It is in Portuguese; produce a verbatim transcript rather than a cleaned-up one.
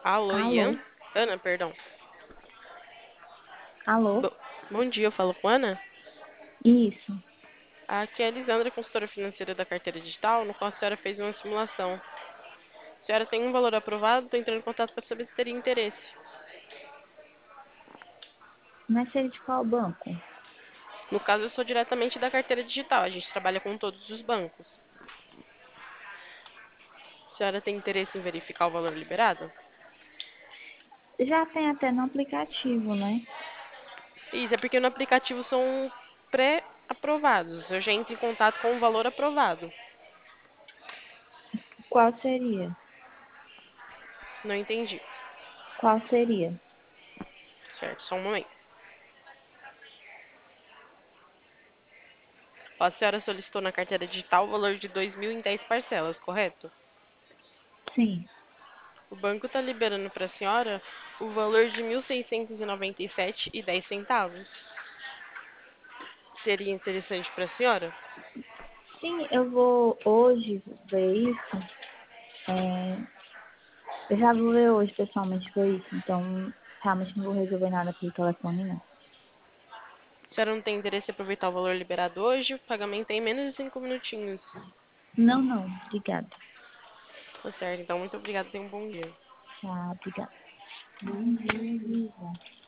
Alô, Alô? Ian? Ana, perdão. Alô? Bo- Bom dia, eu falo com Ana. Isso. Aqui é a Elisandra, consultora financeira da carteira digital, no qual a senhora fez uma simulação. A senhora tem um valor aprovado, estou entrando em contato para saber se teria interesse. Mas seja de qual banco? No caso, eu sou diretamente da carteira digital, a gente trabalha com todos os bancos. A senhora tem interesse em verificar o valor liberado? Já tem até no aplicativo, né? Isso, é porque no aplicativo são pré-aprovados. Eu já entro em contato com o valor aprovado. Qual seria? Não entendi. Qual seria? Certo, só um momento. Ó, a senhora solicitou na carteira digital o valor de dois mil em dez parcelas, correto? Sim. O banco está liberando para a senhora o valor de mil seiscentos e noventa e sete e dez centavos. Seria interessante para a senhora? Sim, eu vou hoje ver isso. É, eu já vou ver hoje pessoalmente ver isso. Então, realmente não vou resolver nada pelo telefone, não. A senhora não tem interesse em aproveitar o valor liberado hoje? O pagamento é em menos de cinco minutinhos. Não, não. Obrigada. Tá certo, então muito obrigada, tenha um bom dia. Tá, obrigada. Bom dia, Lisa.